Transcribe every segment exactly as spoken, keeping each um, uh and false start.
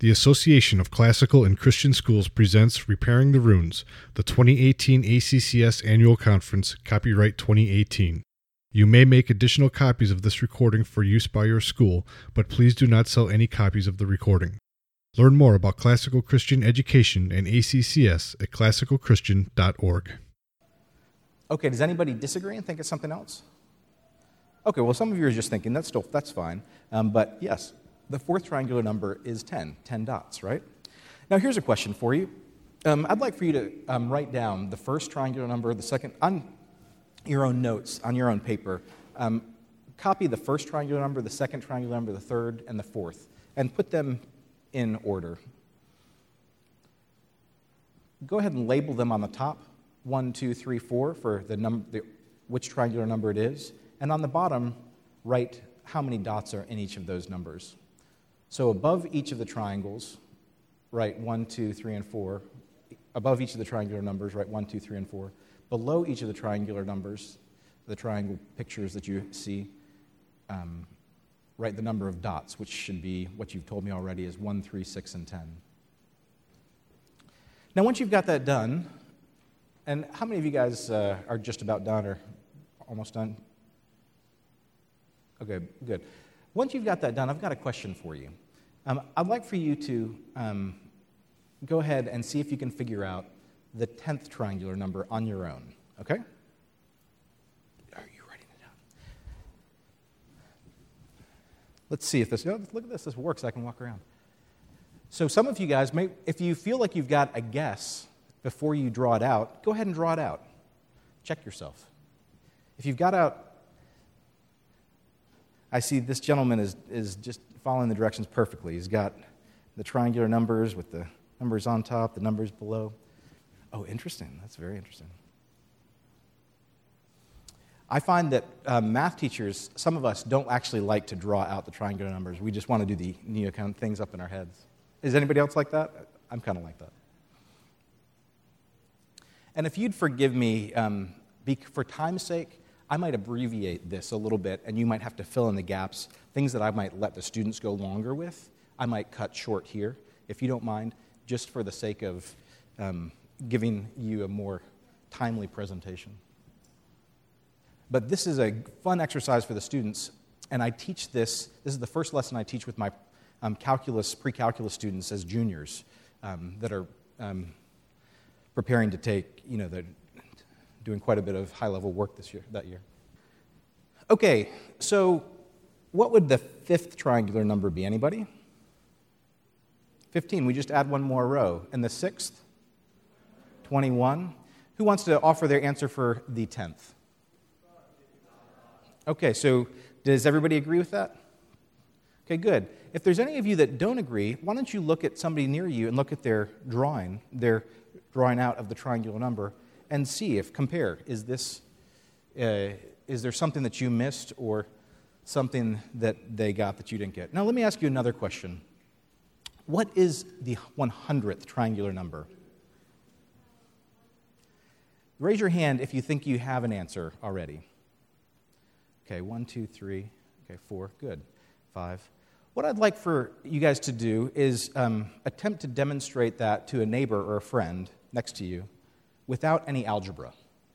The Association of Classical and Christian Schools presents Repairing the Runes, the twenty eighteen A C C S Annual Conference, copyright twenty eighteen. You may make additional copies of this recording for use by your school, but please do not sell any copies of the recording. Learn more about classical Christian education and A C C S at classical christian dot org. Okay, does anybody disagree and think it's something else? Okay, well, some of you are just thinking, that's still, that's fine. Um, but yes, the fourth triangular number is ten, ten dots, right? Now, here's a question for you. Um, I'd like for you to um, write down the first triangular number, the second, on your own notes, on your own paper. Um, copy the first triangular number, the second triangular number, the third, and the fourth, and put them in order. Go ahead and label them on the top, one, two, three, four, for the num- the, which triangular number it is. And on the bottom, write how many dots are in each of those numbers. So above each of the triangles, write one, two, three, and four. Above each of the triangular numbers, write one, two, three, and four. Below each of the triangular numbers, the triangle pictures that you see, um, write the number of dots, which should be what you've told me already is one, three, six, and ten. Now, once you've got that done, and how many of you guys uh, are just about done or almost done? Okay, good. Once you've got that done, I've got a question for you. Um, I'd like for you to um, go ahead and see if you can figure out the tenth triangular number on your own, okay? Are you writing it down? Let's see if this, oh, look at this, this works, I can walk around. So some of you guys, may, if you feel like you've got a guess before you draw it out, go ahead and draw it out. Check yourself. If you've got out, I see this gentleman is, is just following the directions perfectly. He's got the triangular numbers with the numbers on top, the numbers below. Oh, interesting. That's very interesting. I find that uh, math teachers, some of us don't actually like to draw out the triangular numbers. We just want to do the you know, kind of things up in our heads. Is anybody else like that? I'm kind of like that. And if you'd forgive me, um, be, for time's sake, I might abbreviate this a little bit, and you might have to fill in the gaps. Things that I might let the students go longer with, I might cut short here, if you don't mind, just for the sake of um, giving you a more timely presentation. But this is a fun exercise for the students, and I teach this. This is the first lesson I teach with my um, calculus, pre-calculus students as juniors um, that are um, preparing to take, you know, the doing quite a bit of high-level work this year, that year. Okay, so what would the fifth triangular number be? Anybody? fifteen. We just add one more row. And the sixth? twenty-one. Who wants to offer their answer for the tenth? Okay, so does everybody agree with that? Okay, good. If there's any of you that don't agree, why don't you look at somebody near you and look at their drawing, their drawing out of the triangular number, and see if, compare, is this, uh, is there something that you missed or something that they got that you didn't get? Now, let me ask you another question. What is the one hundredth triangular number? Raise your hand if you think you have an answer already. Okay, one, two, three, okay, four, good, five. What I'd like for you guys to do is um, attempt to demonstrate that to a neighbor or a friend next to you without any algebra.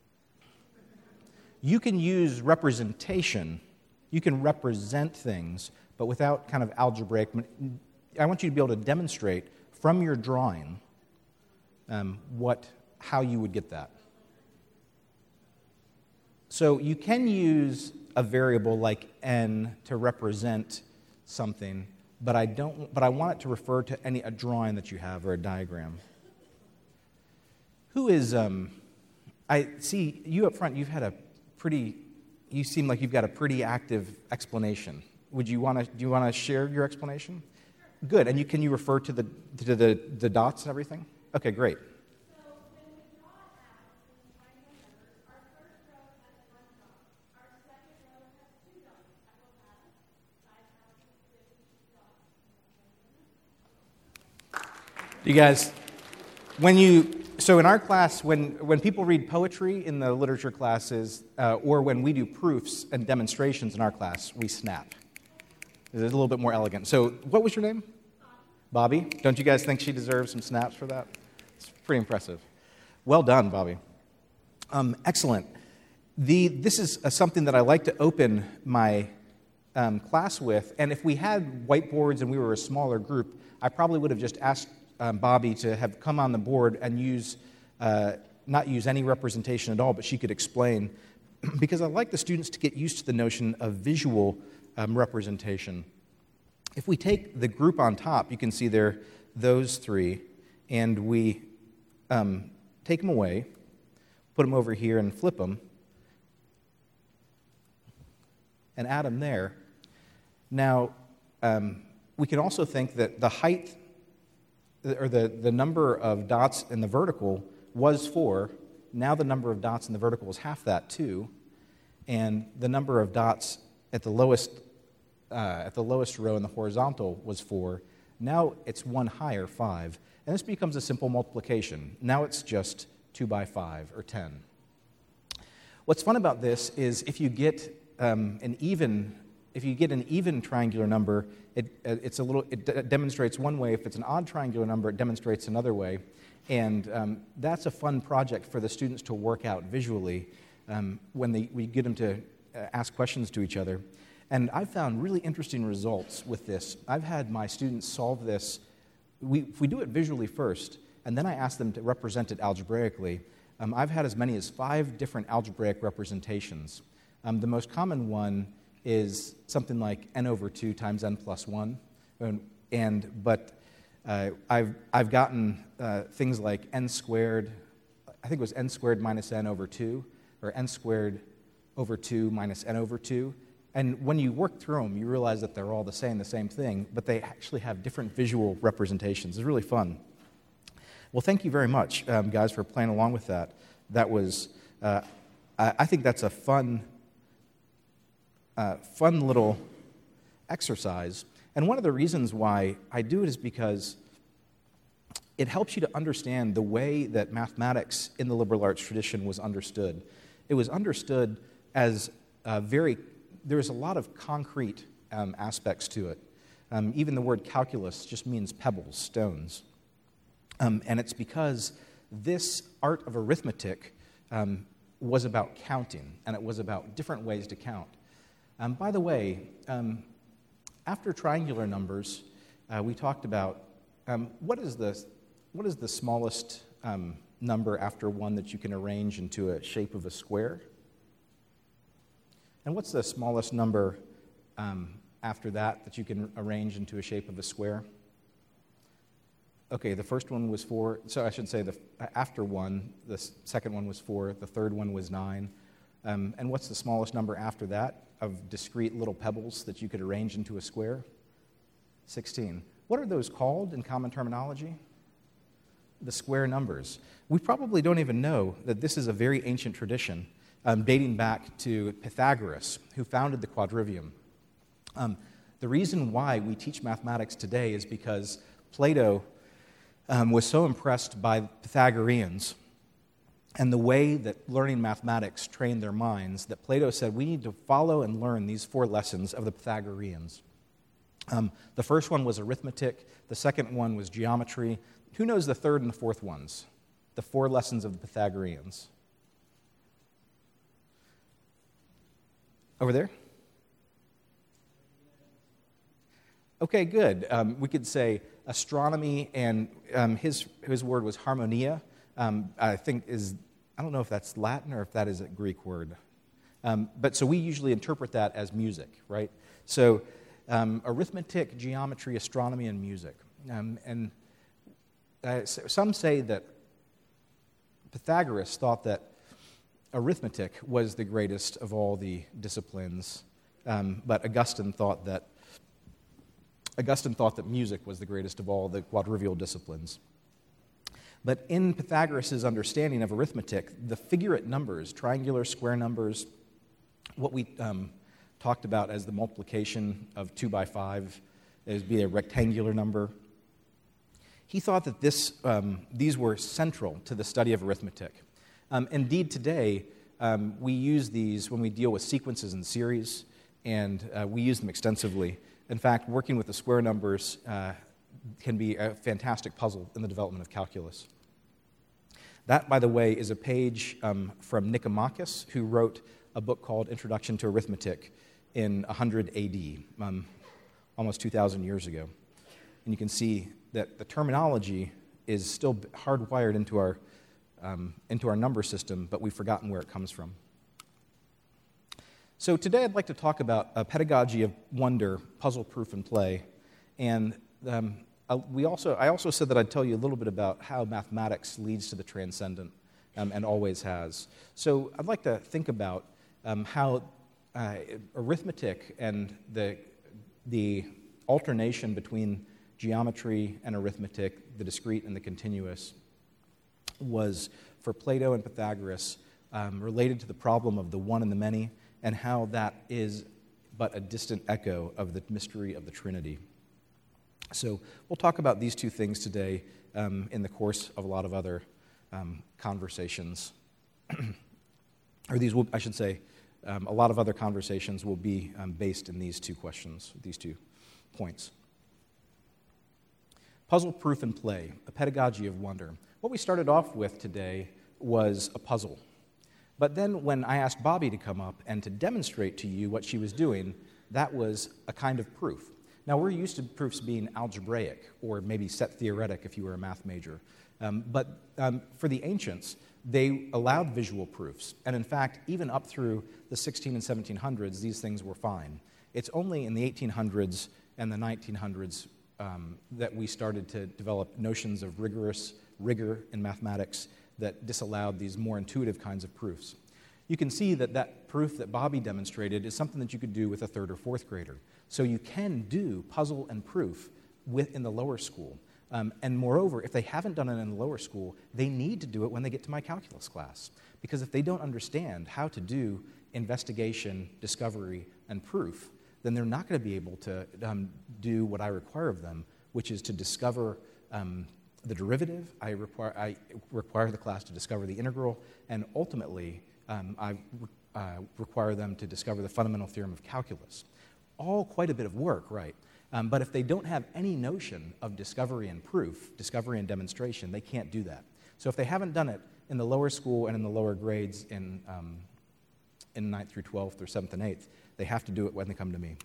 You can use representation. You can represent things, but without kind of algebraic. I want you to be able to demonstrate from your drawing um, what, how you would get that. So you can use a variable like n to represent something, but I don't. But I want it to refer to any a drawing that you have or a diagram. Who is, um, I see you up front, you've had a pretty, you seem like you've got a pretty active explanation. Would you want to, do you want to share your explanation? Good, and you can you refer to the, to the, the dots and everything? Okay, great. So when we draw it out, when we find numbers, our first row has one dot, our second row has two dots. That will have five thousand fifty dots. You guys, when you, so in our class, when, when people read poetry in the literature classes, uh, or when we do proofs and demonstrations in our class, we snap. It's a little bit more elegant. So what was your name? Bobby, don't you guys think she deserves some snaps for that? It's pretty impressive. Well done, Bobby. Um, excellent. The, this is uh, something that I like to open my um, class with, and if we had whiteboards and we were a smaller group, I probably would have just asked um, Bobby to have come on the board and use, uh, not use any representation at all, but she could explain, because I like the students to get used to the notion of visual um, representation. If we take the group on top, you can see there those three, and we um, take them away, put them over here and flip them, and add them there. Now, um, we can also think that the height, or the, the number of dots in the vertical was four. Now the number of dots in the vertical is half that too, and the number of dots at the lowest uh, at the lowest row in the horizontal was four. Now it's one higher, five, and this becomes a simple multiplication. Now it's just two by five, or ten. What's fun about this is if you get um, an even, if you get an even triangular number, it it's a little it d- demonstrates one way. If it's an odd triangular number, it demonstrates another way, and um, that's a fun project for the students to work out visually um, when they we get them to uh, ask questions to each other. And I've found really interesting results with this. I've had my students solve this. We, if we do it visually first, and then I ask them to represent it algebraically, um, I've had as many as five different algebraic representations. Um, the most common one is something like n over two times n plus one. And, and but uh, I've, I've gotten uh, things like n squared, I think it was n squared minus n over two, or n squared over two minus n over two. And when you work through them, you realize that they're all the same, the same thing, but they actually have different visual representations. It's really fun. Well, thank you very much, um, guys, for playing along with that. That was, uh, I, I think that's a fun, uh, fun little exercise. And one of the reasons why I do it is because it helps you to understand the way that mathematics in the liberal arts tradition was understood. It was understood as a very There's a lot of concrete um, aspects to it. Um, even the word calculus just means pebbles, stones. Um, and it's because this art of arithmetic um, was about counting, and it was about different ways to count. Um, by the way, um, after triangular numbers, uh, we talked about um, what is the what is the smallest um, number after one that you can arrange into a shape of a square? And what's the smallest number um, after that that you can arrange into a shape of a square? Okay, the first one was four. So I should say the after one, the second one was four. The third one was nine. Um, and what's the smallest number after that of discrete little pebbles that you could arrange into a square? sixteen. What are those called in common terminology? The square numbers. We probably don't even know that this is a very ancient tradition. Um, dating back to Pythagoras, who founded the quadrivium. Um, the reason why we teach mathematics today is because Plato um, was so impressed by Pythagoreans and the way that learning mathematics trained their minds that Plato said we need to follow and learn these four lessons of the Pythagoreans. Um, the first one was arithmetic. The second one was geometry. Who knows the third and the fourth ones? The four lessons of the Pythagoreans. Over there? Okay, good. Um, we could say astronomy, and um, his his word was harmonia. Um, I think is, I don't know if that's Latin or if that is a Greek word. Um, but so we usually interpret that as music, right? So um, arithmetic, geometry, astronomy, and music. Um, and uh, some say that Pythagoras thought that arithmetic was the greatest of all the disciplines, um, but Augustine thought that Augustine thought that music was the greatest of all the quadrivial disciplines. But in Pythagoras' understanding of arithmetic, the figurate numbers, triangular, square numbers, what we um, talked about as the multiplication of two by five, is be a rectangular number. He thought that this um, these were central to the study of arithmetic. Um, indeed, today, um, we use these when we deal with sequences and series, and uh, we use them extensively. In fact, working with the square numbers, uh, can be a fantastic puzzle in the development of calculus. That, by the way, is a page um, from Nicomachus, who wrote a book called Introduction to Arithmetic in one hundred A D, um, almost two thousand years ago. And you can see that the terminology is still hardwired into our, um, into our number system, but we've forgotten where it comes from. So today I'd like to talk about a pedagogy of wonder, puzzle, proof, and play. And um, we also, I also said that I'd tell you a little bit about how mathematics leads to the transcendent, um, and always has. So I'd like to think about um, how uh, arithmetic and the, the alternation between geometry and arithmetic, the discrete and the continuous, was, for Plato and Pythagoras, um, related to the problem of the one and the many, and how that is but a distant echo of the mystery of the Trinity. So we'll talk about these two things today um, in the course of a lot of other um, conversations. or these will, I should say, um, a lot of other conversations will be um, based in these two questions, these two points. Puzzle, proof, and play, a pedagogy of wonder. What we started off with today was a puzzle. But then when I asked Bobby to come up and to demonstrate to you what she was doing, that was a kind of proof. Now, we're used to proofs being algebraic, or maybe set theoretic if you were a math major. Um, but um, for the ancients, they allowed visual proofs. And in fact, even up through the sixteen and seventeen hundreds, these things were fine. It's only in the eighteen hundreds and the nineteen hundreds um, that we started to develop notions of rigorous rigor in mathematics that disallowed these more intuitive kinds of proofs. You can see that that proof that Bobby demonstrated is something that you could do with a third or fourth grader. So you can do puzzle and proof with, in the lower school. Um, and moreover, if they haven't done it in the lower school, they need to do it when they get to my calculus class. Because if they don't understand how to do investigation, discovery, and proof, then they're not going to be able to um, do what I require of them, which is to discover um, the derivative. I require, I require the class to discover the integral, and ultimately, um, I uh, require them to discover the fundamental theorem of calculus. All quite a bit of work, right? Um, but if they don't have any notion of discovery and proof, discovery and demonstration, they can't do that. So if they haven't done it in the lower school and in the lower grades in, um, in ninth through twelfth or seventh and eighth, they have to do it when they come to me.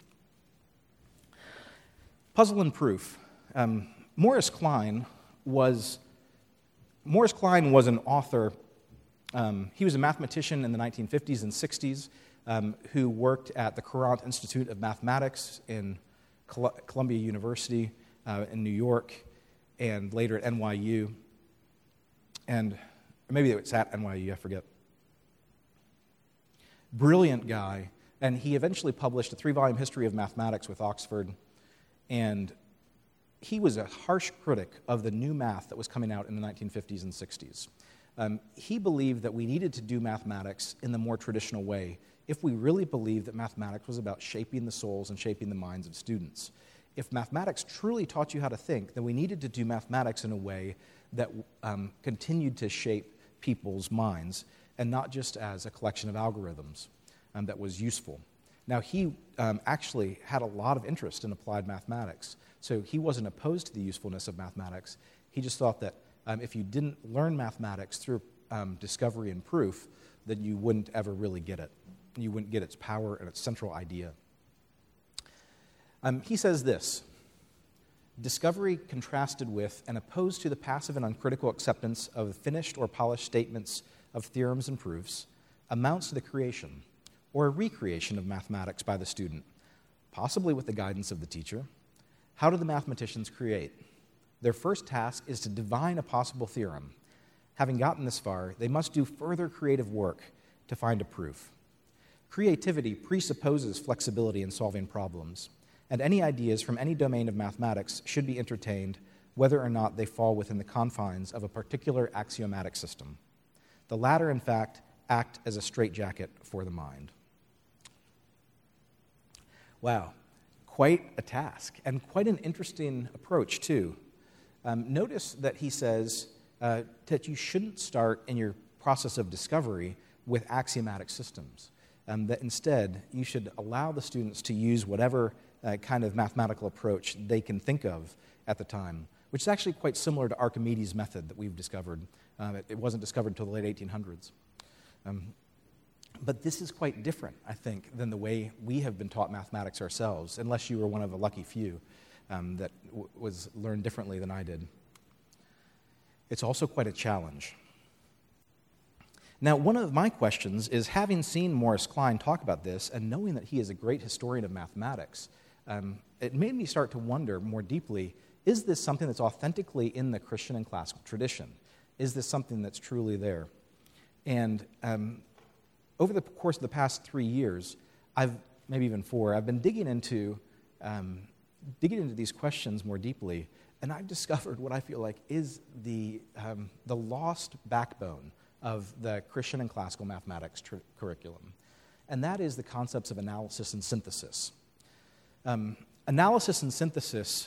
Puzzle and proof. Um, Morris Klein was, Morris Klein was an author. Um, he was a mathematician in the nineteen fifties and sixties um, who worked at the Courant Institute of Mathematics in Col- Columbia University uh, in New York, and later at N Y U. And maybe it's at N Y U, I forget. Brilliant guy, and he eventually published a three-volume history of mathematics with Oxford, and he was a harsh critic of the new math that was coming out in the nineteen fifties and sixties. Um, he believed that we needed to do mathematics in the more traditional way if we really believed that mathematics was about shaping the souls and shaping the minds of students. If mathematics truly taught you how to think, then we needed to do mathematics in a way that um, continued to shape people's minds, and not just as a collection of algorithms um, that was useful. Now, he um, actually had a lot of interest in applied mathematics, so he wasn't opposed to the usefulness of mathematics. He just thought that um, if you didn't learn mathematics through um, discovery and proof, then you wouldn't ever really get it. You wouldn't get its power and its central idea. Um, he says this: discovery contrasted with and opposed to the passive and uncritical acceptance of finished or polished statements of theorems and proofs amounts to the creation or a recreation of mathematics by the student, possibly with the guidance of the teacher. How do the mathematicians create? Their first task is to divine a possible theorem. Having gotten this far, they must do further creative work to find a proof. Creativity presupposes flexibility in solving problems, and any ideas from any domain of mathematics should be entertained whether or not they fall within the confines of a particular axiomatic system. The latter, in fact, act as a straitjacket for the mind. Wow, quite a task, and quite an interesting approach, too. Um, notice that he says uh, that you shouldn't start in your process of discovery with axiomatic systems, um, that instead you should allow the students to use whatever uh, kind of mathematical approach they can think of at the time, which is actually quite similar to Archimedes' method that we've discovered. Um, it, it wasn't discovered until the late eighteen hundreds. Um, but this is quite different, I think, than the way we have been taught mathematics ourselves, unless you were one of a lucky few um, that w- was learned differently than I did. It's also quite a challenge. Now, one of my questions is, having seen Morris Klein talk about this and knowing that he is a great historian of mathematics, um, it made me start to wonder more deeply, is this something that's authentically in the Christian and classical tradition? Is this something that's truly there? And um, over the course of the past three years, I've, maybe even four, I've been digging into, um, digging into these questions more deeply, and I've discovered what I feel like is the, um, the lost backbone of the Christian and classical mathematics tr- curriculum. And that is the concepts of analysis and synthesis. Um, analysis and synthesis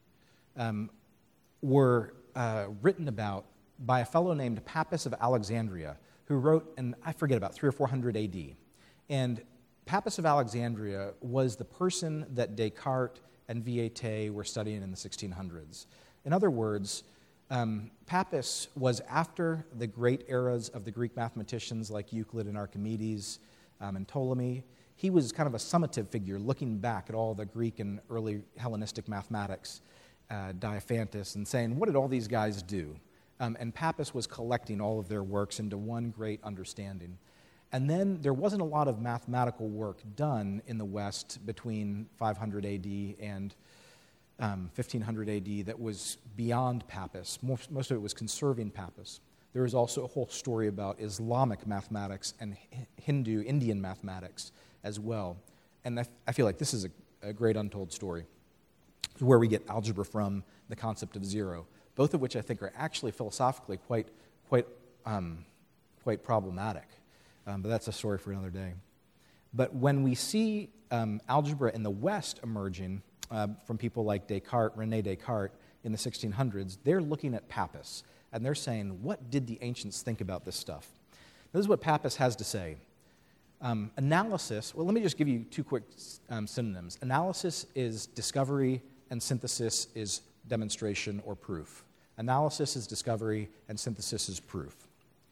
um, were uh, written about by a fellow named Pappus of Alexandria, who wrote in, I forget, about three or four hundred A D. And Pappus of Alexandria was the person that Descartes and Viète were studying in the sixteen hundreds. In other words, um, Pappus was after the great eras of the Greek mathematicians like Euclid and Archimedes um, and Ptolemy. He was kind of a summative figure looking back at all the Greek and early Hellenistic mathematics, uh, Diophantus, and saying, what did all these guys do? Um, and Pappus was collecting all of their works into one great understanding. And then there wasn't a lot of mathematical work done in the West between five hundred A D and um, fifteen hundred A D that was beyond Pappus. Most, most of it was conserving Pappus. There is also a whole story about Islamic mathematics and Hindu, Indian mathematics as well. And I, f- I feel like this is a, a great untold story, where we get algebra from, the concept of zero, both of which I think are actually philosophically quite, quite, um, quite problematic. Um, but that's a story for another day. But when we see um, algebra in the West emerging uh, from people like Descartes, René Descartes, in the sixteen hundreds, they're looking at Pappus, and they're saying, what did the ancients think about this stuff? This is what Pappus has to say. Um, analysis, well, let me just give you two quick um, synonyms. Analysis is discovery, and synthesis is demonstration or proof. Analysis is discovery, and synthesis is proof.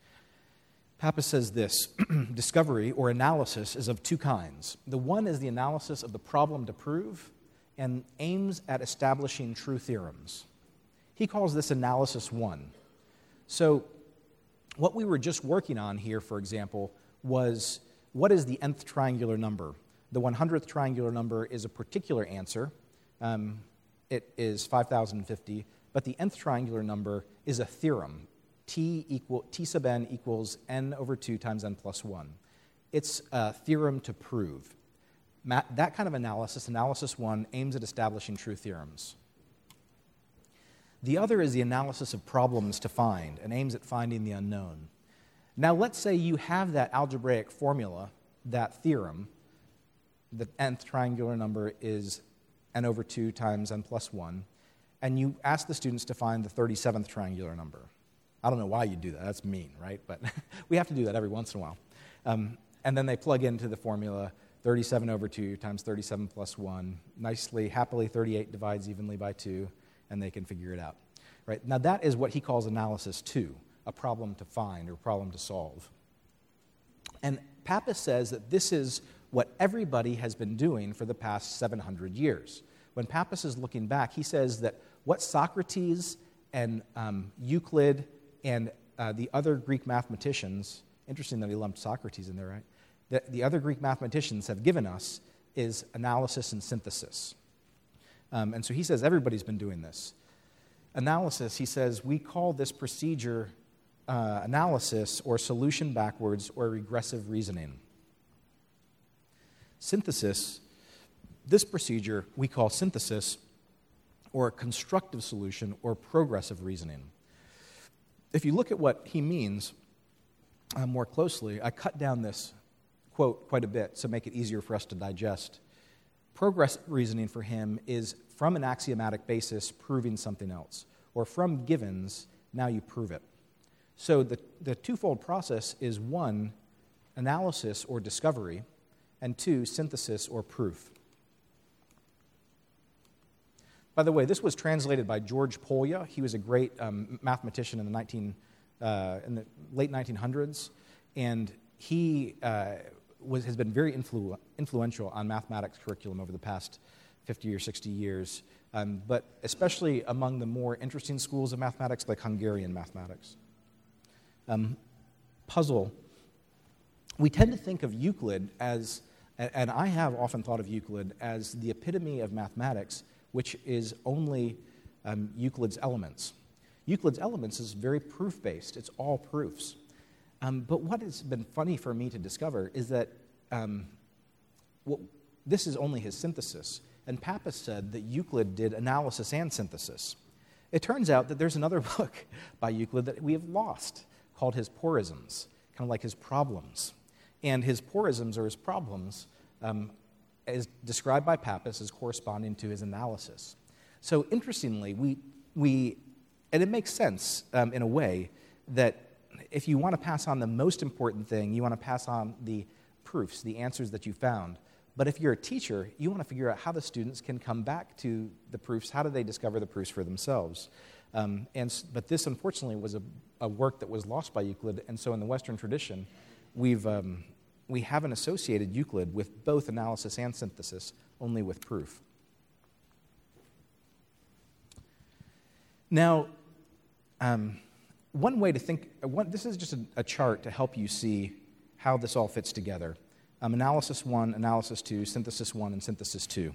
Pappus says this, discovery or analysis is of two kinds. The one is the analysis of the problem to prove and aims at establishing true theorems. He calls this analysis one. So what we were just working on here, for example, was what is the nth triangular number? The one hundredth triangular number is a particular answer. Um, it is five thousand fifty, but the nth triangular number is a theorem. T equal T sub n equals n over two times n plus one. It's a theorem to prove. Ma- that kind of analysis, analysis one, aims at establishing true theorems. The other is the analysis of problems to find and aims at finding the unknown. Now, let's say you have that algebraic formula, that theorem, the nth triangular number is n over two times n plus one, and you ask the students to find the thirty-seventh triangular number. I don't know why you do that. That's mean, right? But we have to do that every once in a while. Um, and then they plug into the formula thirty-seven over two times thirty-seven plus one. Nicely, happily, thirty-eight divides evenly by two, and they can figure it out. Right? Now, that is what he calls analysis two, a problem to find or problem to solve. And Pappus says that this is what everybody has been doing for the past seven hundred years. When Pappus is looking back, he says that what Socrates and um, Euclid and uh, the other Greek mathematicians, interesting that he lumped Socrates in there, right? The, the other Greek mathematicians have given us is analysis and synthesis. Um, and so he says everybody's been doing this. Analysis, he says, we call this procedure uh, analysis or solution backwards or regressive reasoning. Synthesis, this procedure we call synthesis or constructive solution or progressive reasoning. If you look at what he means uh, more closely, I cut down this quote quite a bit to make it easier for us to digest. Progressive reasoning for him is from an axiomatic basis proving something else, or from givens, now you prove it. So the, the twofold process is one, analysis or discovery, and two, synthesis or proof. by the way, this was translated by George Polya. He was a great um, mathematician in the, nineteen, uh, in the late nineteen hundreds, and he uh, was, has been very influ- influential on mathematics curriculum over the past fifty or sixty years, um, but especially among the more interesting schools of mathematics like Hungarian mathematics. Um, puzzle. We tend to think of Euclid as, and I have often thought of Euclid as the epitome of mathematics, which is only um, Euclid's Elements. Euclid's Elements is very proof-based. It's all proofs. Um, but what has been funny for me to discover is that um, well, this is only his synthesis. And Pappus said that Euclid did analysis and synthesis. It turns out that there's another book by Euclid that we have lost called his Porisms, kind of like his problems. And his porisms or his problems um, is described by Pappus as corresponding to his analysis. So interestingly, we, we and it makes sense um, in a way that if you want to pass on the most important thing, you want to pass on the proofs, the answers that you found. But if you're a teacher, you want to figure out how the students can come back to the proofs. How do they discover the proofs for themselves? Um, and but this, unfortunately, was a, a work that was lost by Euclid. And so in the Western tradition, we've um, we haven't associated Euclid with both analysis and synthesis, only with proof. Now, um, one way to think, one, this is just a, a chart to help you see how this all fits together. Um, analysis one, analysis two, synthesis one, and synthesis two.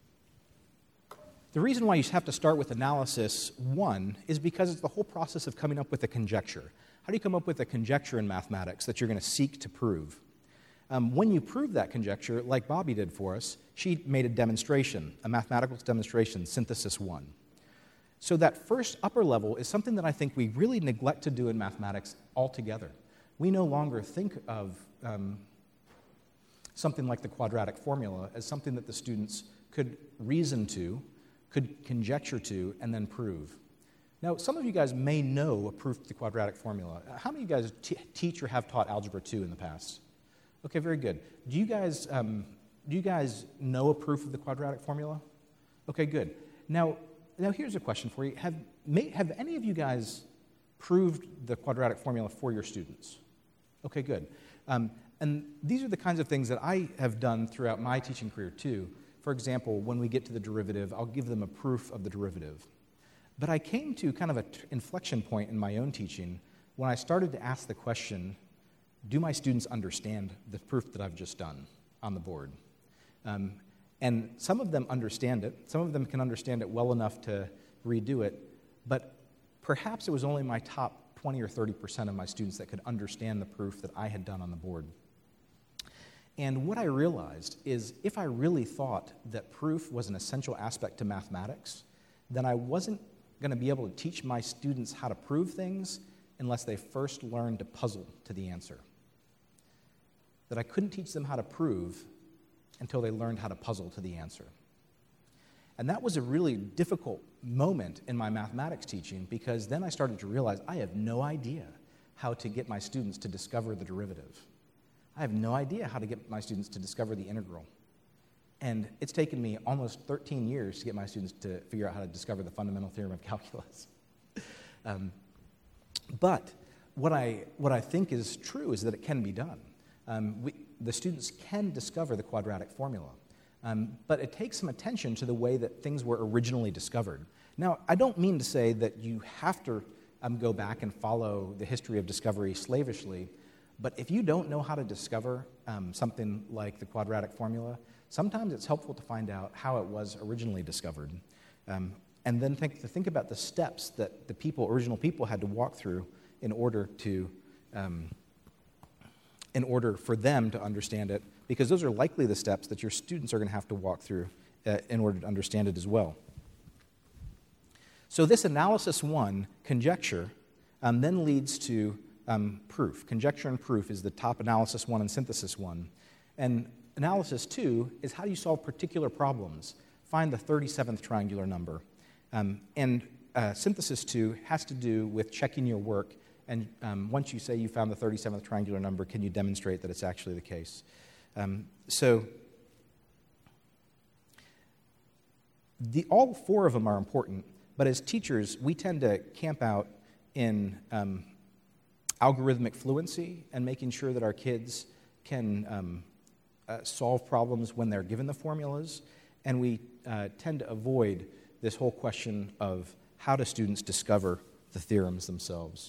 The reason why you have to start with analysis one is because it's the whole process of coming up with a conjecture. How do you come up with a conjecture in mathematics that you're going to seek to prove? Um, when you prove that conjecture, like Bobby did for us, she made a demonstration, a mathematical demonstration, synthesis one. So that first upper level is something that I think we really neglect to do in mathematics altogether. We no longer think of um, something like the quadratic formula as something that the students could reason to, could conjecture to, and then prove. Now, some of you guys may know a proof of the quadratic formula. How many of you guys t- teach or have taught Algebra two in the past? Okay, very good. Do you guys um, do you guys know a proof of the quadratic formula? Okay, good. Now, now here's a question for you. Have may, have any of you guys proved the quadratic formula for your students? Okay, good. Um, and these are the kinds of things that I have done throughout my teaching career too. For example, when we get to the derivative, I'll give them a proof of the derivative. But I came to kind of an t- inflection point in my own teaching when I started to ask the question, do my students understand the proof that I've just done on the board? Um, and some of them understand it. Some of them can understand it well enough to redo it. But perhaps it was only my top twenty or thirty percent of my students that could understand the proof that I had done on the board. And what I realized is if I really thought that proof was an essential aspect to mathematics, then I wasn't going to be able to teach my students how to prove things unless they first learned to puzzle to the answer. That I couldn't teach them how to prove until they learned how to puzzle to the answer. And that was a really difficult moment in my mathematics teaching because then I started to realize I have no idea how to get my students to discover the derivative. I have no idea how to get my students to discover the integral. And it's taken me almost thirteen years to get my students to figure out how to discover the fundamental theorem of calculus. um, but what I, what I think is true is that it can be done. Um, we, the students can discover the quadratic formula, um, but it takes some attention to the way that things were originally discovered. Now, I don't mean to say that you have to um, go back and follow the history of discovery slavishly, but if you don't know how to discover um, something like the quadratic formula, sometimes it's helpful to find out how it was originally discovered, um, and then think, to think about the steps that the people, original people had to walk through in order to um, in order for them to understand it, because those are likely the steps that your students are going to have to walk through uh, in order to understand it as well. So this analysis one, conjecture, um, then leads to um, proof. Conjecture and proof is the top analysis one and synthesis one. And analysis two is how do you solve particular problems? Find the thirty-seventh triangular number. Um, and uh, synthesis two has to do with checking your work. And um, once you say you found the thirty-seventh triangular number, can you demonstrate that it's actually the case? Um, so the, all four of them are important, but as teachers, we tend to camp out in um, algorithmic fluency and making sure that our kids can um, uh, solve problems when they're given the formulas, and we uh, tend to avoid this whole question of how do students discover the theorems themselves.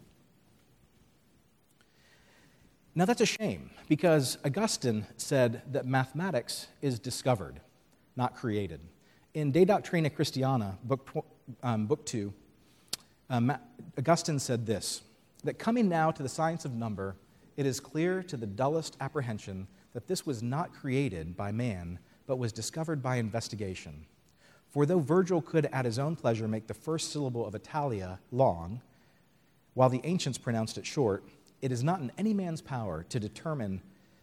Now that's a shame, because Augustine said that mathematics is discovered, not created. In De Doctrina Christiana, book, tw- um, book two, um, Augustine said this, that coming now to the science of number, it is clear to the dullest apprehension that this was not created by man, but was discovered by investigation. For though Virgil could at his own pleasure make the first syllable of Italia long, while the ancients pronounced it short, it is not in any man's power to determine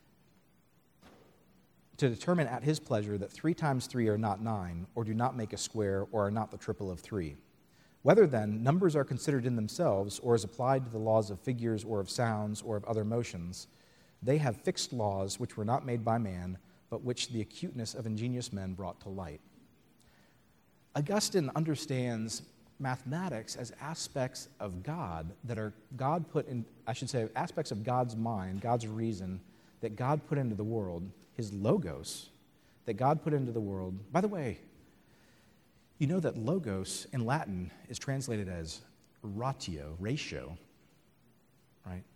to determine at his pleasure that three times three are not nine, or do not make a square, or are not the triple of three. Whether, then, numbers are considered in themselves, or as applied to the laws of figures, or of sounds, or of other motions, they have fixed laws which were not made by man, but which the acuteness of ingenious men brought to light. Augustine understands mathematics as aspects of God that are God put in, I should say, aspects of God's mind, God's reason, that God put into the world, his logos, that God put into the world. By the way, you know that logos in Latin is translated as ratio, ratio, right?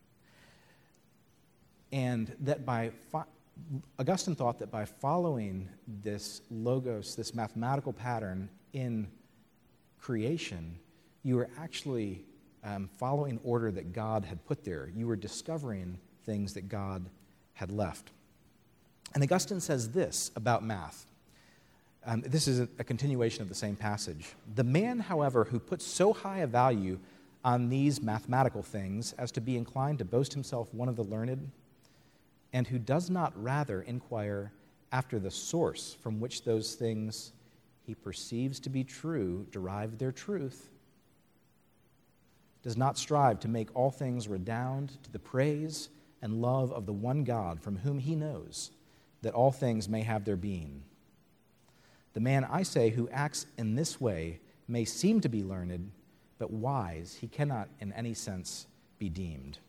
And that by, fo- Augustine thought that by following this logos, this mathematical pattern in creation, you were actually um, following order that God had put there. You were discovering things that God had left. And Augustine says this about math. Um, this is a, a continuation of the same passage. The man, however, who puts so high a value on these mathematical things as to be inclined to boast himself one of the learned, and who does not rather inquire after the source from which those things he perceives to be true derive their truth, does not strive to make all things redound to the praise and love of the one God from whom he knows that all things may have their being. The man, I say, who acts in this way may seem to be learned, but wise he cannot in any sense be deemed.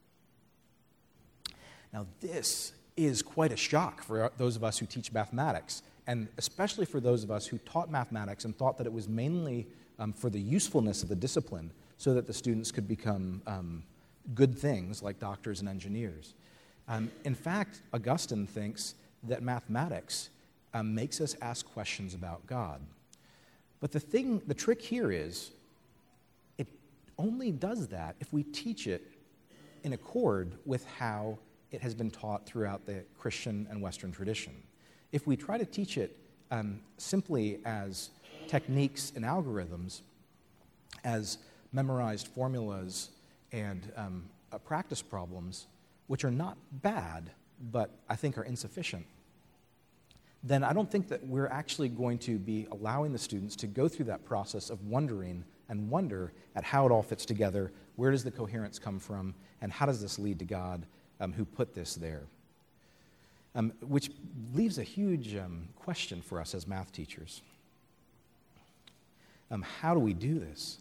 Now this is quite a shock for those of us who teach mathematics, and especially for those of us who taught mathematics and thought that it was mainly um, for the usefulness of the discipline so that the students could become um, good things like doctors and engineers. Um, in fact, Augustine thinks that mathematics um, makes us ask questions about God. But the thing, the trick here is, it only does that if we teach it in accord with how it has been taught throughout the Christian and Western tradition. If we try to teach it um, simply as techniques and algorithms, as memorized formulas and um, uh, practice problems, which are not bad, but I think are insufficient, then I don't think that we're actually going to be allowing the students to go through that process of wondering and wonder at how it all fits together, where does the coherence come from, and how does this lead to God um, who put this there. Um, which leaves a huge um, question for us as math teachers. Um, how do we do this?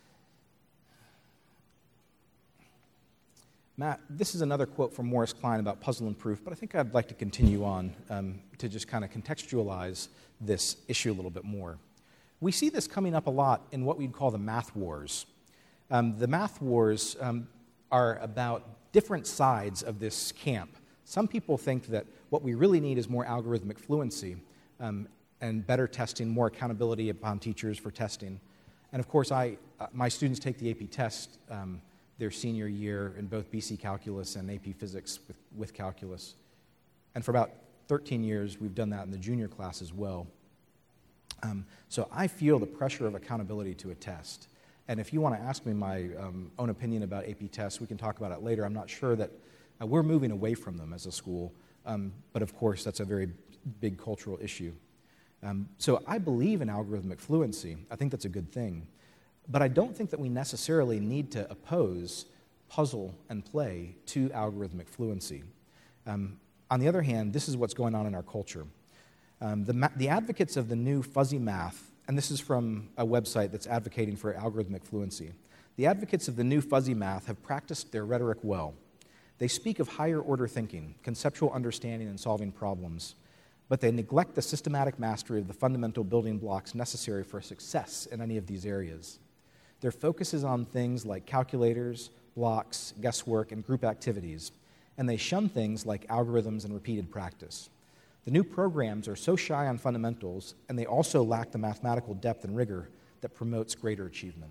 Matt, this is another quote from Morris Klein about puzzle and proof, but I think I'd like to continue on um, to just kind of contextualize this issue a little bit more. We see this coming up a lot in what we'd call the math wars. Um, the math wars um, are about different sides of this camp. Some people think that what we really need is more algorithmic fluency um, and better testing, more accountability upon teachers for testing. And of course, I, uh, my students take the A P test um, their senior year in both B C Calculus and A P Physics with, with Calculus. And for about thirteen years, we've done that in the junior class as well. Um, so I feel the pressure of accountability to a test. And if you want to ask me my um, own opinion about A P tests, we can talk about it later. I'm not sure that uh, we're moving away from them as a school, um, but of course that's a very big cultural issue. Um, so I believe in algorithmic fluency. I think that's a good thing. But I don't think that we necessarily need to oppose puzzle and play to algorithmic fluency. Um, on the other hand, this is what's going on in our culture. Um, the, ma- the advocates of the new fuzzy math, and this is from a website that's advocating for algorithmic fluency, the advocates of the new fuzzy math have practiced their rhetoric well. They speak of higher order thinking, conceptual understanding, and solving problems, but they neglect the systematic mastery of the fundamental building blocks necessary for success in any of these areas. Their focus is on things like calculators, blocks, guesswork, and group activities, and they shun things like algorithms and repeated practice. The new programs are so shy on fundamentals, and they also lack the mathematical depth and rigor that promotes greater achievement.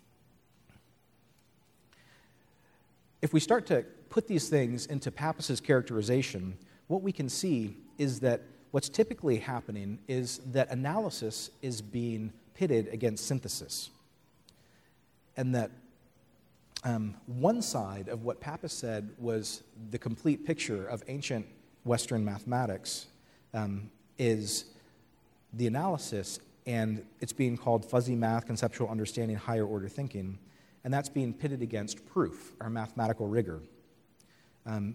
If we start to put these things into Pappus's characterization, what we can see is that what's typically happening is that analysis is being pitted against synthesis. And that um, one side of what Pappus said was the complete picture of ancient Western mathematics um, is the analysis, and it's being called fuzzy math, conceptual understanding, higher order thinking, and that's being pitted against proof, or mathematical rigor. Um,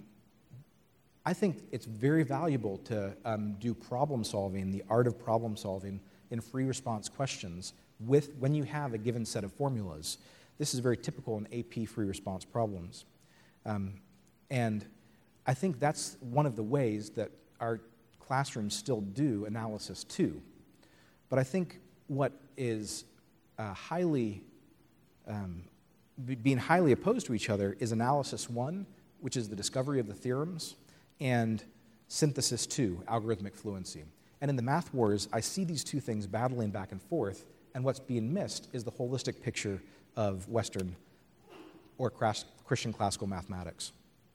I think it's very valuable to um, do problem solving, the art of problem solving, in free response questions with when you have a given set of formulas. This is very typical in A P free response problems. Um, and I think that's one of the ways that our classrooms still do analysis too. But I think what is uh, highly, um, be, being highly opposed to each other is analysis one, which is the discovery of the theorems, and synthesis two, algorithmic fluency. And in the math wars, I see these two things battling back and forth, and what's being missed is the holistic picture of Western or Christian classical mathematics.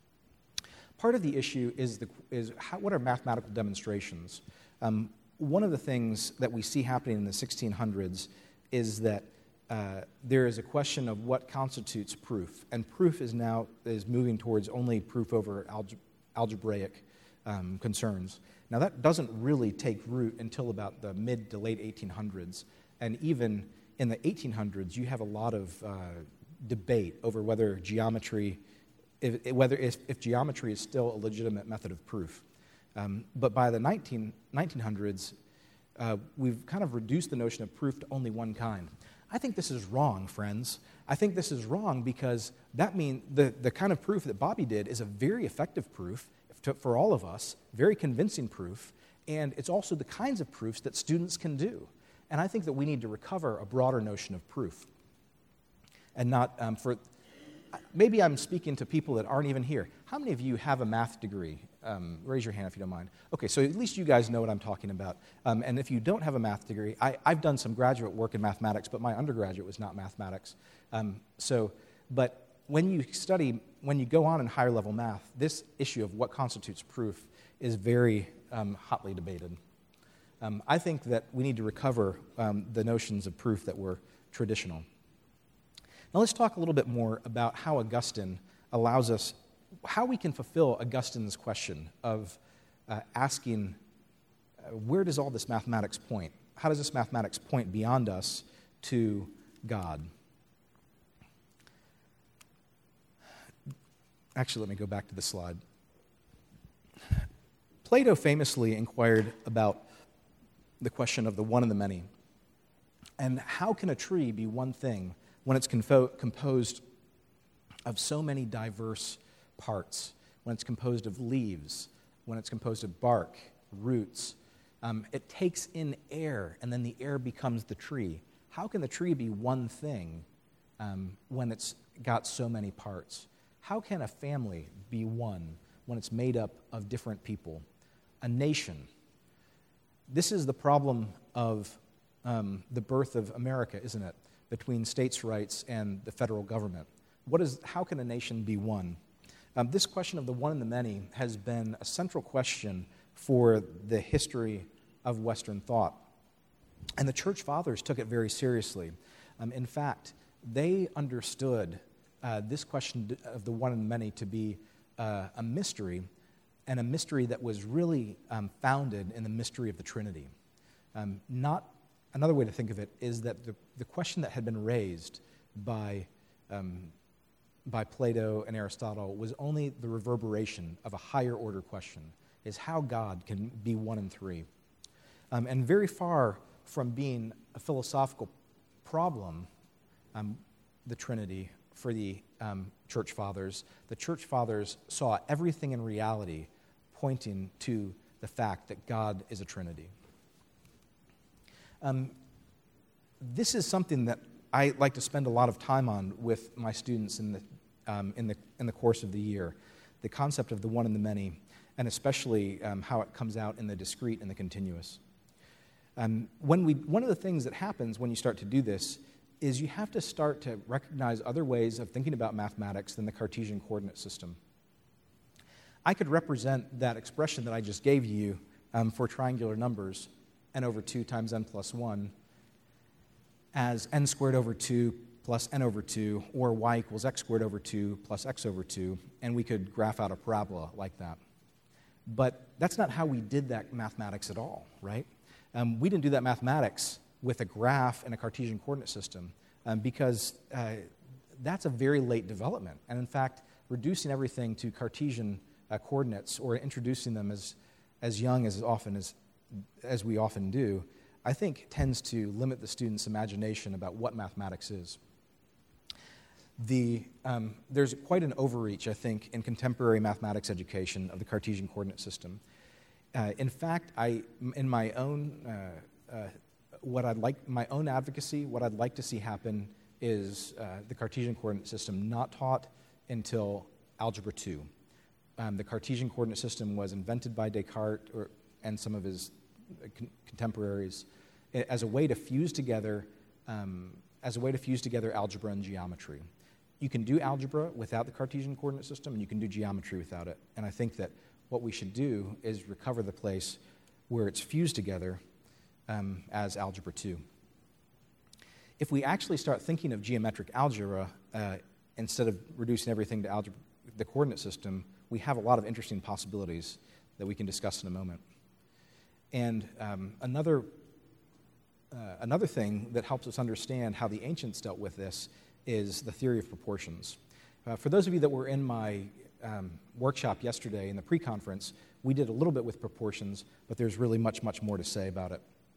Part of the issue is, the, is how, what are mathematical demonstrations? Um, one of the things that we see happening in the sixteen hundreds is that uh, there is a question of what constitutes proof, and proof is now is moving towards only proof over alge- algebraic um, concerns. Now that doesn't really take root until about the mid to late eighteen hundreds, and even in the eighteen hundreds, you have a lot of uh, debate over whether geometry, if, whether if, if geometry is still a legitimate method of proof. Um, but by the nineteen hundreds, uh, we've kind of reduced the notion of proof to only one kind. I think this is wrong, friends. I think this is wrong because that means the, the kind of proof that Bobby did is a very effective proof to, for all of us, very convincing proof, and it's also the kinds of proofs that students can do. And I think that we need to recover a broader notion of proof. And not um, for, maybe I'm speaking to people that aren't even here. How many of you have a math degree? Um, raise your hand if you don't mind. Okay, so at least you guys know what I'm talking about. Um, and if you don't have a math degree, I, I've done some graduate work in mathematics, but my undergraduate was not mathematics. Um, so, but when you study, when you go on in higher level math, this issue of what constitutes proof is very um, hotly debated. Um, I think that we need to recover um, the notions of proof that were traditional. Now let's talk a little bit more about how Augustine allows us, how we can fulfill Augustine's question of uh, asking, uh, where does all this mathematics point? How does this mathematics point beyond us to God? Actually, let me go back to the slide. Plato famously inquired about the question of the one and the many. And how can a tree be one thing when it's confo- composed of so many diverse parts, when it's composed of leaves, when it's composed of bark, roots? Um, it takes in air, and then the air becomes the tree. How can the tree be one thing um, when it's got so many parts? How can a family be one when it's made up of different people? A nation. This is the problem of um, the birth of America, isn't it? Between states' rights and the federal government. What is? How can a nation be one? Um, this question of the one and the many has been a central question for the history of Western thought. And the Church Fathers took it very seriously. Um, in fact, they understood uh, this question of the one and the many to be uh, a mystery, and a mystery that was really um, founded in the mystery of the Trinity. Um, not another way to think of it is that the, the question that had been raised by um, by Plato and Aristotle was only the reverberation of a higher order question, is how God can be one and three. um, and very far from being a philosophical problem, um, the Trinity, for the um, Church Fathers. The Church Fathers saw everything in reality pointing to the fact that God is a Trinity. Um, this is something that I like to spend a lot of time on with my students in the, um, in the, in the course of the year, the concept of the one and the many, and especially um, how it comes out in the discrete and the continuous. Um, when we, one of the things that happens when you start to do this is you have to start to recognize other ways of thinking about mathematics than the Cartesian coordinate system. I could represent that expression that I just gave you um, for triangular numbers, n over two times n plus one, as n squared over two plus n over two, or y equals x squared over two plus x over two, and we could graph out a parabola like that. But that's not how we did that mathematics at all, right? Um, we didn't do that mathematics with a graph and a Cartesian coordinate system um, because uh, that's a very late development. And in fact, reducing everything to Cartesian uh, coordinates or introducing them as, as young as often as, as we often do, I think tends to limit the student's imagination about what mathematics is. The, um, there's quite an overreach, I think, in contemporary mathematics education of the Cartesian coordinate system. Uh, in fact, I, in my own, uh, uh, what I'd like, my own advocacy, what I'd like to see happen is uh, the Cartesian coordinate system not taught until Algebra two. Um, the Cartesian coordinate system was invented by Descartes or, and some of his con- contemporaries as a way to fuse together, um, as a way to fuse together algebra and geometry. You can do algebra without the Cartesian coordinate system, and you can do geometry without it. And I think that what we should do is recover the place where it's fused together um, as Algebra two. If we actually start thinking of geometric algebra uh, instead of reducing everything to algebra, the coordinate system, we have a lot of interesting possibilities that we can discuss in a moment. And um, another, uh, another thing that helps us understand how the ancients dealt with this is the theory of proportions. Uh, for those of you that were in my um, workshop yesterday in the pre-conference, we did a little bit with proportions, but there's really much, much more to say about it.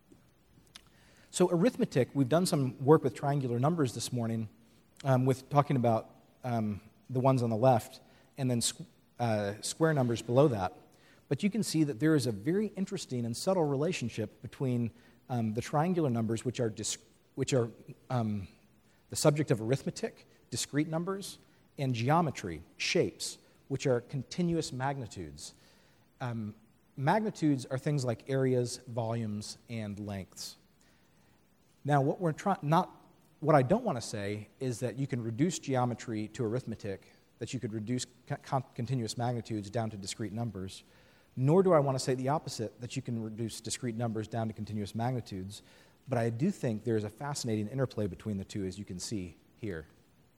So arithmetic, we've done some work with triangular numbers this morning um, with talking about um, the ones on the left and then squ- uh, square numbers below that. But you can see that there is a very interesting and subtle relationship between um, the triangular numbers, which are, dis- which are um, the subject of arithmetic, discrete numbers, and geometry, shapes, which are continuous magnitudes. Um, magnitudes are things like areas, volumes, and lengths. Now, what we're trying not what I don't want to say is that you can reduce geometry to arithmetic, that you could reduce con- continuous magnitudes down to discrete numbers, nor do I want to say the opposite, that you can reduce discrete numbers down to continuous magnitudes, but I do think there's a fascinating interplay between the two, as you can see here.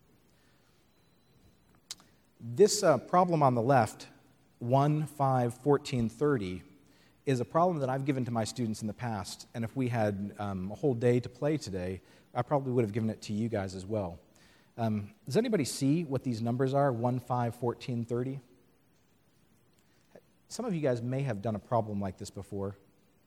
This uh, problem on the left, one, five, fourteen, thirty, is a problem that I've given to my students in the past, and if we had um, a whole day to play today, I probably would have given it to you guys as well. Um, does anybody see what these numbers are, one, five, fourteen, thirty? Some of you guys may have done a problem like this before.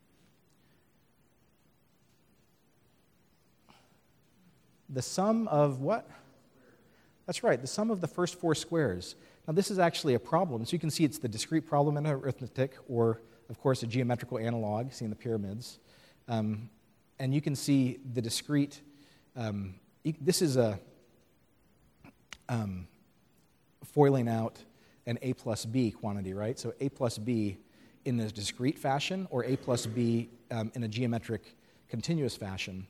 The sum of what? That's right, the sum of the first four squares. Now this is actually a problem. So you can see it's the discrete problem in arithmetic, or of course a geometrical analog, seeing the pyramids. Um, and you can see the discrete, um, this is a um, foiling out an a plus b quantity, right? So a plus b in a discrete fashion, or a plus b um, in a geometric continuous fashion.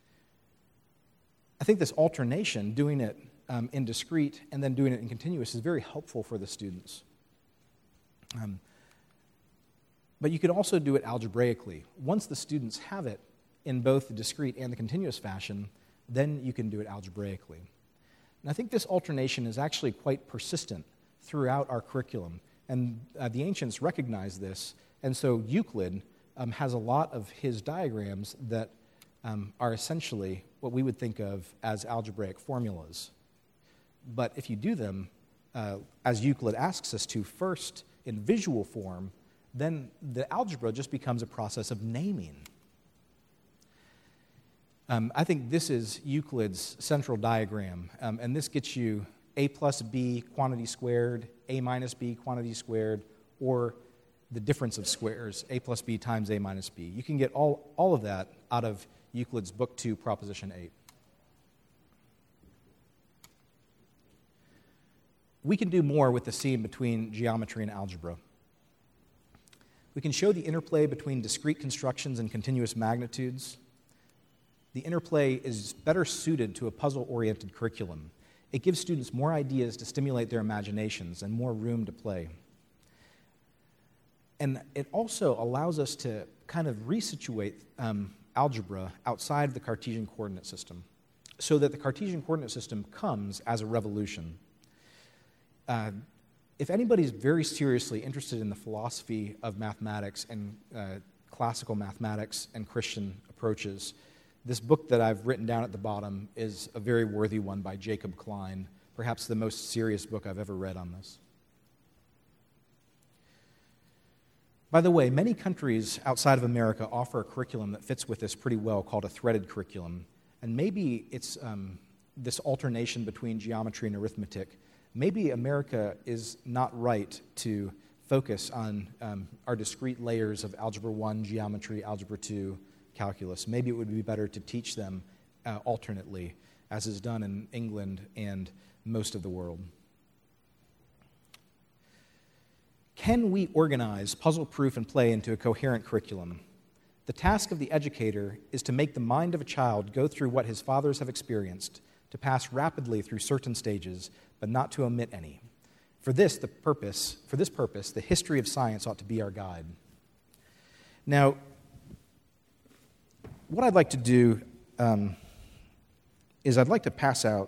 I think this alternation, doing it um, in discrete and then doing it in continuous, is very helpful for the students. Um, but you could also do it algebraically. Once the students have it in both the discrete and the continuous fashion, then you can do it algebraically. And I think this alternation is actually quite persistent throughout our curriculum. And uh, the ancients recognized this, and so Euclid um, has a lot of his diagrams that um, are essentially what we would think of as algebraic formulas. But if you do them, uh, as Euclid asks us to, first in visual form, then the algebra just becomes a process of naming, Um, I think this is Euclid's central diagram, um, and this gets you a plus b quantity squared, a minus b quantity squared, or the difference of squares, a plus b times a minus b. You can get all, all of that out of Euclid's Book two, Proposition eight. We can do more with the seam between geometry and algebra. We can show the interplay between discrete constructions and continuous magnitudes. The interplay is better suited to a puzzle-oriented curriculum. It gives students more ideas to stimulate their imaginations and more room to play. And it also allows us to kind of resituate um, algebra outside of the Cartesian coordinate system so that the Cartesian coordinate system comes as a revolution. Uh, if anybody's very seriously interested in the philosophy of mathematics and uh, classical mathematics and Christian approaches, this book that I've written down at the bottom is a very worthy one by Jacob Klein, perhaps the most serious book I've ever read on this. By the way, many countries outside of America offer a curriculum that fits with this pretty well called a threaded curriculum. And maybe it's um, this alternation between geometry and arithmetic. Maybe America is not right to focus on um, our discrete layers of Algebra one, Geometry, Algebra two, Calculus. Maybe it would be better to teach them uh, alternately, as is done in England and most of the world. Can we organize puzzle proof and play into a coherent curriculum? The task of the educator is to make the mind of a child go through what his fathers have experienced, to pass rapidly through certain stages, but not to omit any. For this, the purpose, for this purpose, the history of science ought to be our guide. Now, what I'd like to do um, is I'd like to pass out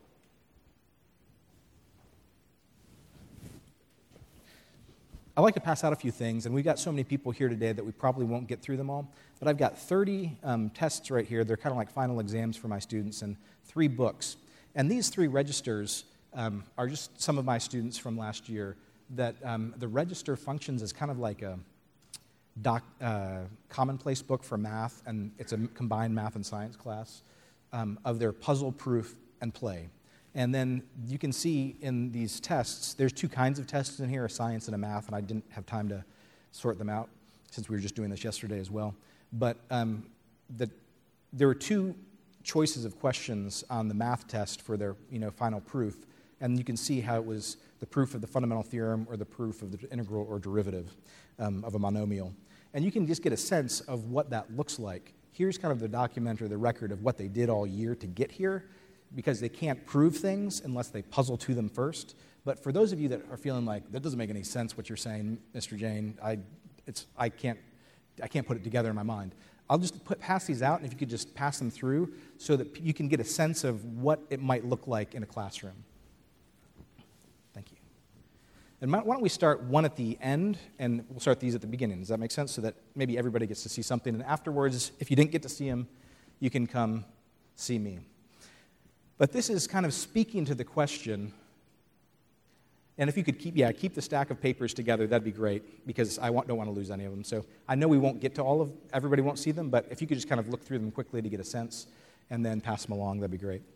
I'd like to pass out a few things, and we've got so many people here today that we probably won't get through them all, but I've got thirty um, tests right here. They're kind of like final exams for my students, and three books. And these three registers um, are just some of my students from last year that um, the register functions as kind of like a doc, uh, commonplace book for math, and it's a combined math and science class um, of their puzzle proof and play. And then you can see in these tests, there's two kinds of tests in here, a science and a math, and I didn't have time to sort them out since we were just doing this yesterday as well. But um, the, there were two choices of questions on the math test for their you know, final proof, and you can see how it was the proof of the fundamental theorem or the proof of the integral or derivative um, of a monomial. And you can just get a sense of what that looks like. Here's kind of the document or the record of what they did all year to get here, because they can't prove things unless they puzzle to them first. But for those of you that are feeling like, that doesn't make any sense what you're saying, Mister Jane, I, it's, I, can't, I can't put it together in my mind. I'll just put, pass these out, and if you could just pass them through so that you can get a sense of what it might look like in a classroom. Thank you. And why don't we start one at the end, and we'll start these at the beginning. Does that make sense? So that maybe everybody gets to see something, and afterwards, if you didn't get to see them, you can come see me. But this is kind of speaking to the question, and if you could keep, yeah, keep the stack of papers together, that'd be great, because I want, don't want to lose any of them. So I know we won't get to all of, everybody won't see them, but if you could just kind of look through them quickly to get a sense, and then pass them along, that'd be great.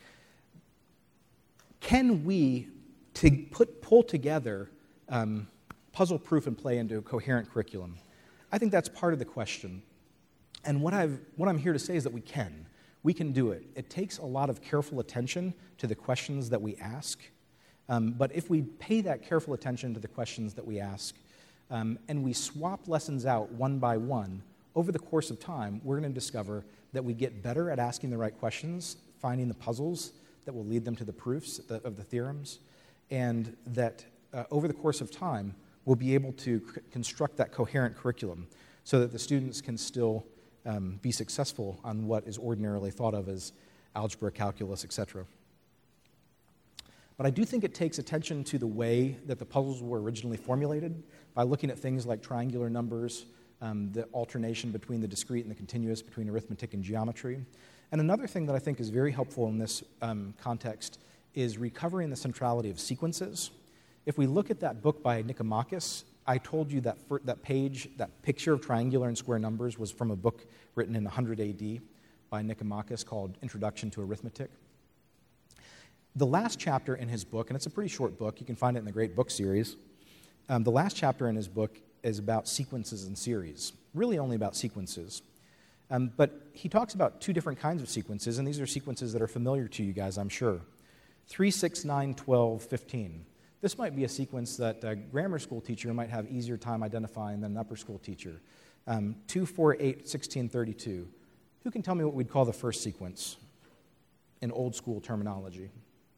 Can we to put, pull together um, puzzle proof and play into a coherent curriculum? I think that's part of the question. And what, I've, what I'm here to say is that we can. We can do it. It takes a lot of careful attention to the questions that we ask. Um, but if we pay that careful attention to the questions that we ask, um, and we swap lessons out one by one, over the course of time, we're going to discover that we get better at asking the right questions, finding the puzzles that will lead them to the proofs of the theorems, and that uh, over the course of time, we'll be able to c- construct that coherent curriculum so that the students can still Um, be successful on what is ordinarily thought of as algebra, calculus, et cetera. But I do think it takes attention to the way that the puzzles were originally formulated by looking at things like triangular numbers, um, the alternation between the discrete and the continuous, between arithmetic and geometry. And another thing that I think is very helpful in this um, context is recovering the centrality of sequences. If we look at that book by Nicomachus, I told you that for, that page, that picture of triangular and square numbers was from a book written in one hundred A D. by Nicomachus called Introduction to Arithmetic. The last chapter in his book, and it's a pretty short book, you can find it in the Great Book Series. Um, the last chapter in his book is about sequences and series, really only about sequences. Um, but he talks about two different kinds of sequences, and these are sequences that are familiar to you guys, I'm sure. three, six, nine, twelve, fifteen. This might be a sequence that a grammar school teacher might have easier time identifying than an upper school teacher. Um, two, four, eight, sixteen, thirty-two. Who can tell me what we'd call the first sequence in old school terminology?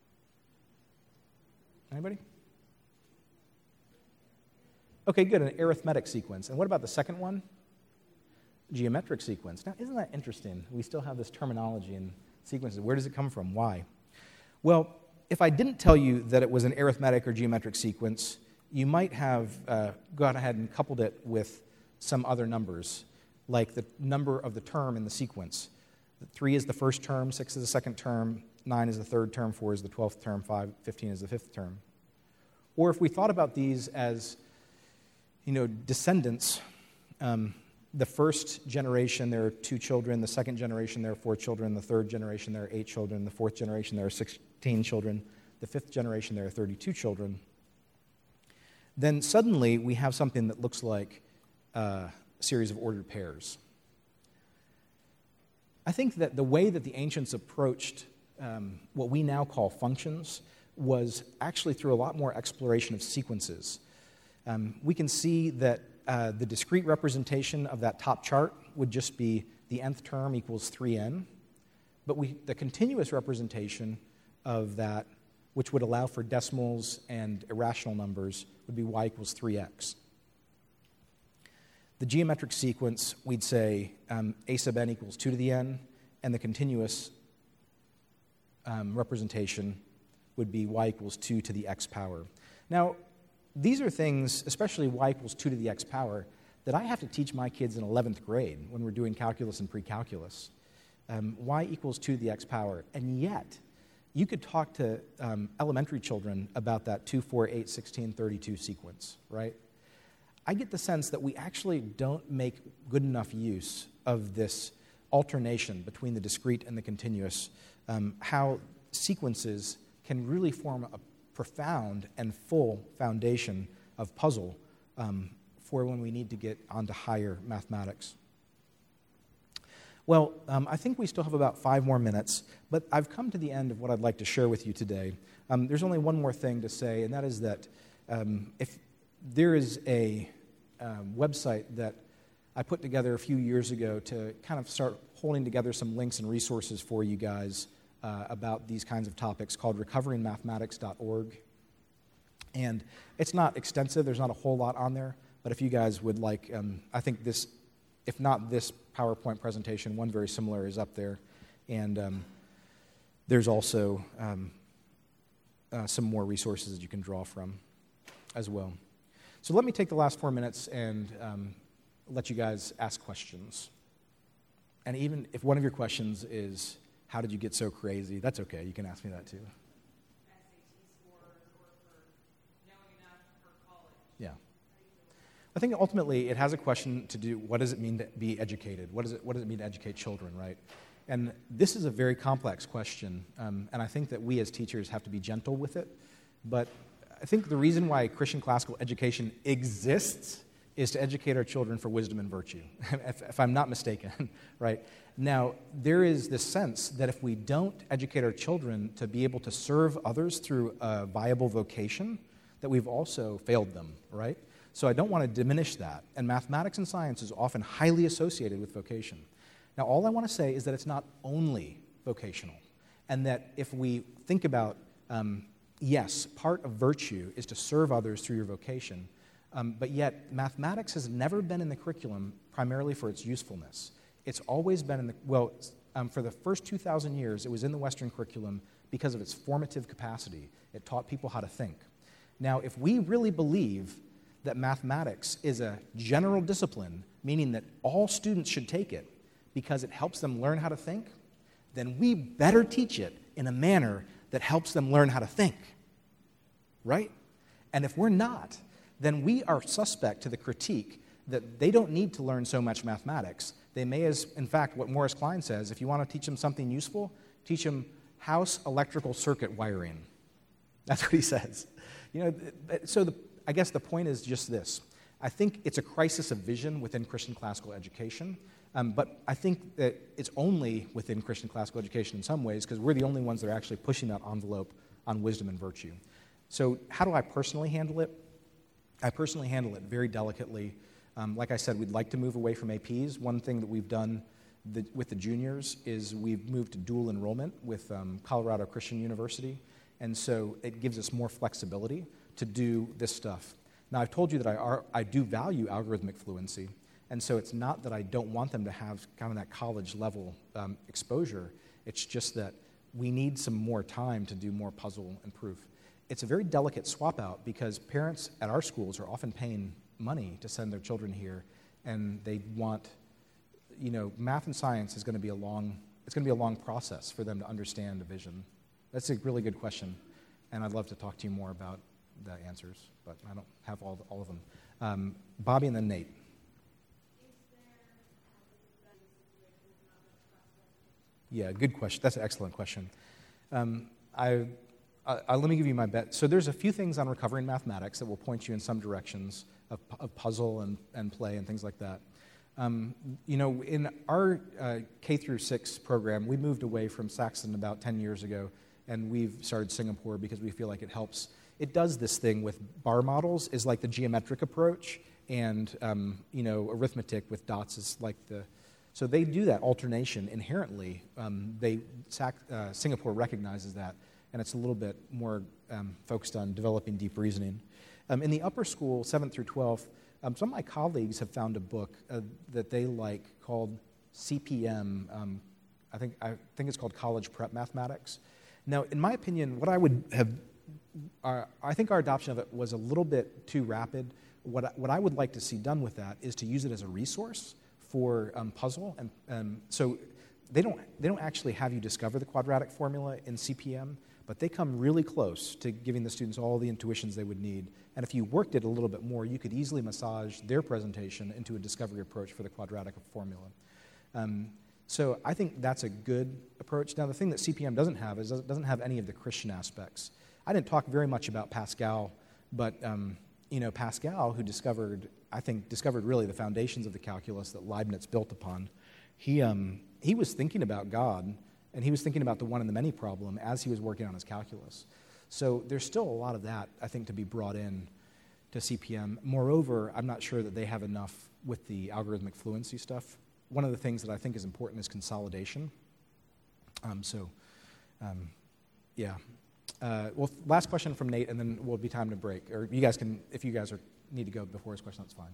Anybody? Okay, good, an arithmetic sequence. And what about the second one? Geometric sequence. Now, isn't that interesting? We still have this terminology in sequences. Where does it come from? Why? Well, if I didn't tell you that it was an arithmetic or geometric sequence, you might have uh, gone ahead and coupled it with some other numbers, like the number of the term in the sequence. Three is the first term, six is the second term, nine is the third term, four is the twelfth term, five, fifteen is the fifth term. Or if we thought about these as, you know, descendants, um, the first generation, there are two children. The second generation, there are four children. The third generation, there are eight children. The fourth generation, there are sixteen children. The fifth generation, there are thirty-two children. Then suddenly, we have something that looks like uh, a series of ordered pairs. I think that the way that the ancients approached um, what we now call functions was actually through a lot more exploration of sequences. Um, we can see that uh, the discrete representation of that top chart would just be the nth term equals three n, but we, the continuous representation of that, which would allow for decimals and irrational numbers, would be y equals three x. The geometric sequence, we'd say um, a sub n equals two to the n, and the continuous um, representation would be y equals two to the x power. Now, these are things, especially y equals two to the x power, that I have to teach my kids in eleventh grade when we're doing calculus and pre-calculus. Um, y equals two to the x power. And yet, you could talk to um, elementary children about that two, four, eight, sixteen, thirty-two sequence, right? I get the sense that we actually don't make good enough use of this alternation between the discrete and the continuous, um, how sequences can really form a profound and full foundation of puzzle um, for when we need to get onto higher mathematics. Well, um, I think we still have about five more minutes, but I've come to the end of what I'd like to share with you today. Um, there's only one more thing to say, and that is that um, if there is a um, website that I put together a few years ago to kind of start holding together some links and resources for you guys Uh, about these kinds of topics, called recovering mathematics dot org. And it's not extensive, there's not a whole lot on there, but if you guys would like, um, I think this, if not this PowerPoint presentation, one very similar is up there. And um, there's also um, uh, some more resources that you can draw from as well. So let me take the last four minutes and um, let you guys ask questions. And even if one of your questions is, how did you get so crazy? That's okay. You can ask me that too. S A T scores or for knowing enough for college? Yeah. I think ultimately it has a question to do, what does it mean to be educated? What does it, what does it mean to educate children, right? And this is a very complex question, um, and I think that we as teachers have to be gentle with it. But I think the reason why Christian classical education exists is to educate our children for wisdom and virtue, if, if I'm not mistaken, right? Now, there is this sense that if we don't educate our children to be able to serve others through a viable vocation, that we've also failed them, right? So I don't want to diminish that. And mathematics and science is often highly associated with vocation. Now, all I want to say is that it's not only vocational, and that if we think about, um, yes, part of virtue is to serve others through your vocation, Um, but yet, mathematics has never been in the curriculum primarily for its usefulness. It's always been in the, well, um, for the first two thousand years, it was in the Western curriculum because of its formative capacity. It taught people how to think. Now, if we really believe that mathematics is a general discipline, meaning that all students should take it because it helps them learn how to think, then we better teach it in a manner that helps them learn how to think, right? And if we're not, then we are suspect to the critique that they don't need to learn so much mathematics. They may, as in fact, what Morris Klein says, if you want to teach them something useful, teach them house electrical circuit wiring. That's what he says. You know, so the, I guess the point is just this. I think it's a crisis of vision within Christian classical education, um, but I think that it's only within Christian classical education in some ways because we're the only ones that are actually pushing that envelope on wisdom and virtue. So how do I personally handle it? I personally handle it very delicately. Um, like I said, we'd like to move away from A Ps. One thing that we've done the, with the juniors is we've moved to dual enrollment with um, Colorado Christian University, and so it gives us more flexibility to do this stuff. Now, I've told you that I, are, I do value algorithmic fluency, and so it's not that I don't want them to have kind of that college-level um, exposure. It's just that we need some more time to do more puzzle and proof. It's a very delicate swap-out because parents at our schools are often paying money to send their children here, and they want, you know, math and science is going to be a long, it's going to be a long process for them to understand a vision. That's a really good question, and I'd love to talk to you more about the answers, but I don't have all, all of them. Um, Bobby and then Nate. Yeah, good question. That's an excellent question. Um, I, I, I, let me give you my bet. So there's a few things on recovering mathematics that will point you in some directions of, of puzzle and, and play and things like that. Um, you know, in our uh, K through six program, we moved away from Saxon about ten years ago, and we've started Singapore because we feel like it helps. It does this thing with bar models is like the geometric approach, and um, you know, arithmetic with dots is like the. So they do that alternation inherently. Um, they uh, Singapore recognizes that, and it's a little bit more um, focused on developing deep reasoning. Um, in the upper school, seventh through twelfth, um, some of my colleagues have found a book uh, that they like called C P M. Um, I think I think it's called College Prep Mathematics. Now, in my opinion, what I would have, uh, I think our adoption of it was a little bit too rapid. What I, what I would like to see done with that is to use it as a resource for um, puzzle, and um, so they don't they don't actually have you discover the quadratic formula in C P M, but they come really close to giving the students all the intuitions they would need. And if you worked it a little bit more, you could easily massage their presentation into a discovery approach for the quadratic formula. Um, so I think that's a good approach. Now, the thing that C P M doesn't have is it doesn't have any of the Christian aspects. I didn't talk very much about Pascal, but um, you know, Pascal, who discovered, I think, discovered really the foundations of the calculus that Leibniz built upon, he um, he was thinking about God, and he was thinking about the one and the many problem as he was working on his calculus. So there's still a lot of that, I think, to be brought in to C P M. Moreover, I'm not sure that they have enough with the algorithmic fluency stuff. One of the things that I think is important is consolidation. Um, so, um, yeah. Uh, well, last question from Nate, and then will be time to break. Or you guys can, if you guys are, need to go before his question, that's fine.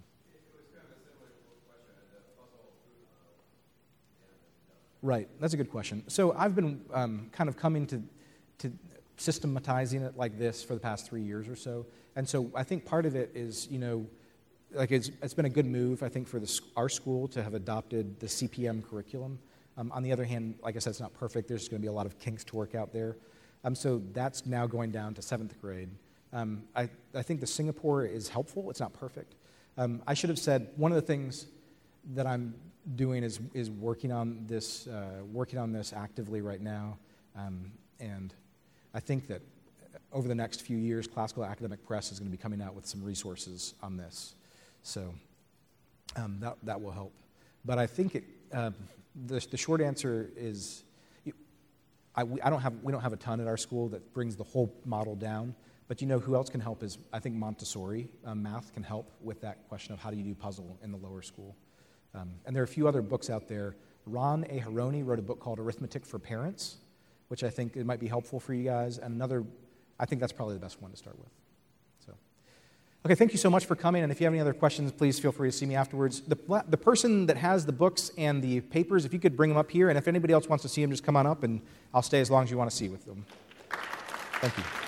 Right, that's a good question. So I've been um, kind of coming to, to systematizing it like this for the past three years or so. And so I think part of it is, you know, like it's, it's been a good move, I think, for the, our school to have adopted the C P M curriculum. Um, on the other hand, like I said, it's not perfect. There's going to be a lot of kinks to work out there. Um, so that's now going down to seventh grade. Um, I, I think the Singapore is helpful. It's not perfect. Um, I should have said one of the things that I'm doing is is working on this uh, working on this actively right now, um, and I think that over the next few years, Classical Academic Press is going to be coming out with some resources on this, so um, that that will help. But I think it uh, the the short answer is, I we, I don't have we don't have a ton at our school that brings the whole model down. But you know who else can help is, I think, Montessori um, math can help with that question of how do you do puzzle in the lower school. Um, and there are a few other books out there. Ron Aharoni wrote a book called Arithmetic for Parents, which I think it might be helpful for you guys. And another, I think that's probably the best one to start with. So, okay, thank you so much for coming. And if you have any other questions, please feel free to see me afterwards. The, the person that has the books and the papers, if you could bring them up here. And if anybody else wants to see them, just come on up, and I'll stay as long as you want to see with them. Thank you.